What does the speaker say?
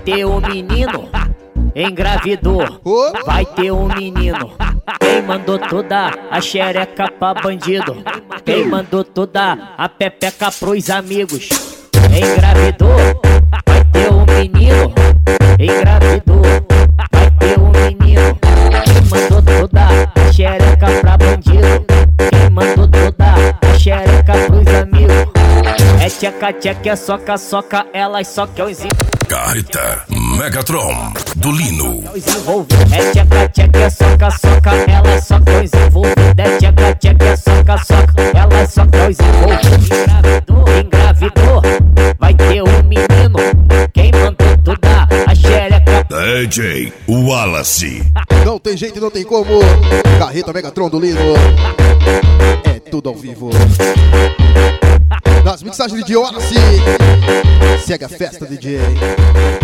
ter um menino, engravidou. Vai ter um menino. Quem mandou toda a xereca pra bandido? Quem mandou toda a pepeca pros amigos? Engravidou. Vai ter um menino, engravidou. Vai ter um menino. Quem mandou toda a xereca pra bandido? Quem mandou toda a xereca pros amigos? É tcheca, tcheca, é soca, soca, elas só quer os Carreta Megatron do Lino. É tcheca, tcheca, é soca, soca, elas só quer os envolvidos. É tcheca, tcheca, é soca, soca, elas só quer os envolvidos. Engravidou, engravidou, vai ter um menino. Quem mandou toda a xereca? DJ Wallace. Não tem jeito, não tem como. Carreta Megatron do Lino. É tudo ao vivo. Nas mixagens de Wallace. Segue a festa, DJ.